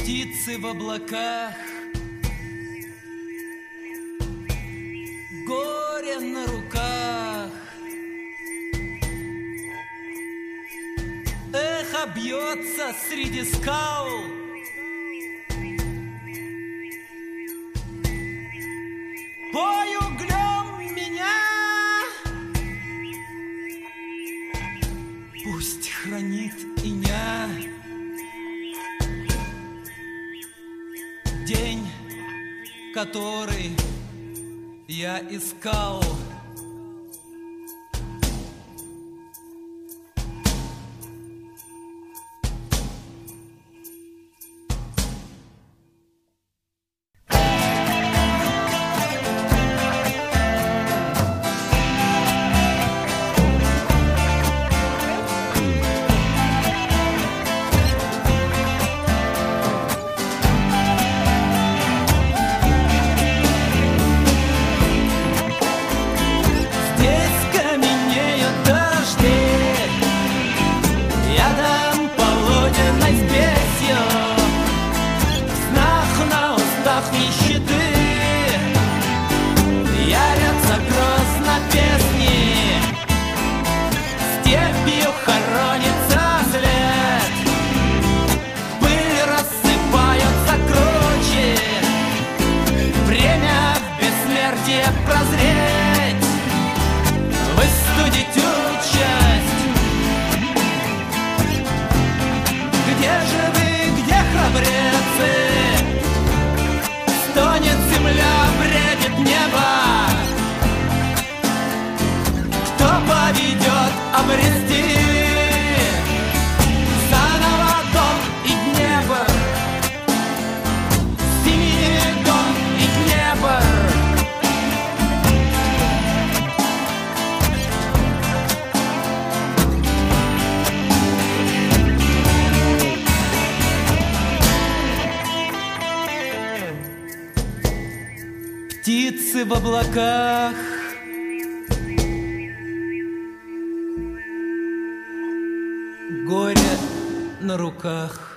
Птицы в облаках, горе на руках, эхо бьется среди скал. Пой углем меня, пусть хранит иня. День, который я искал. Прозреть, выстудить участь. Где же вы, где храбрецы? Стонет земля, бредит небо. Кто поведет обрести заново дом и Днепр, синий дом и Днепр? Птицы в облаках, горе на руках.